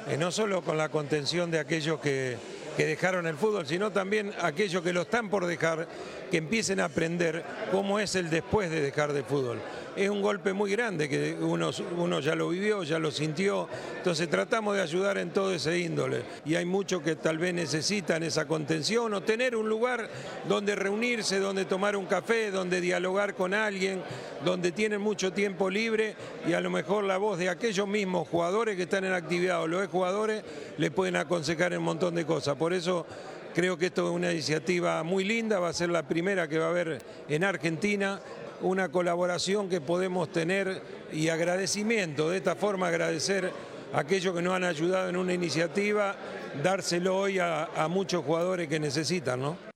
no solo con la contención de aquellos que dejaron el fútbol, sino también aquellos que lo están por dejar, que empiecen a aprender cómo es el después de dejar de fútbol. Es un golpe muy grande que uno ya lo vivió, ya lo sintió, entonces tratamos de ayudar en todo ese índole. Y hay muchos que tal vez necesitan esa contención o tener un lugar donde reunirse, donde tomar un café, donde dialogar con alguien, donde tienen mucho tiempo libre y a lo mejor la voz de aquellos mismos jugadores que están en actividad o los exjugadores les pueden aconsejar un montón de cosas. Por eso creo que esto es una iniciativa muy linda, va a ser la primera que va a haber en Argentina, una colaboración que podemos tener y agradecimiento, de esta forma agradecer a aquellos que nos han ayudado en una iniciativa, dárselo hoy a muchos jugadores que necesitan, ¿no?